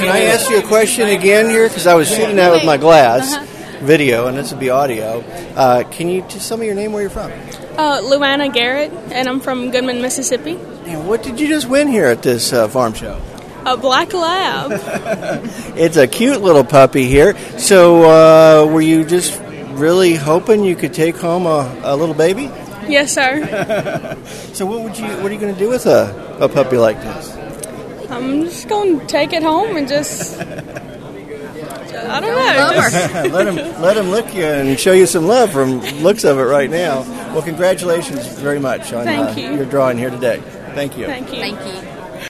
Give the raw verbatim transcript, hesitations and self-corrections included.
can I ask you a question again here? Because I was shooting that with my glass uh-huh. video, and this would be audio. Uh, can you just tell me your name, where you're from? Uh, Luana Garrett, and I'm from Goodman, Mississippi. And what did you just win here at this uh, farm show? A black lab. It's a cute little puppy here. So uh, were you just really hoping you could take home a, a little baby? Yes, sir. So what would you? What are you going to do with a, a puppy like this? I'm just going to take it home and just, I don't know. Just let him let him lick you and show you some love from looks of it right now. Well, congratulations very much on Thank uh, you. your drawing here today. Thank you. Thank you. Thank you.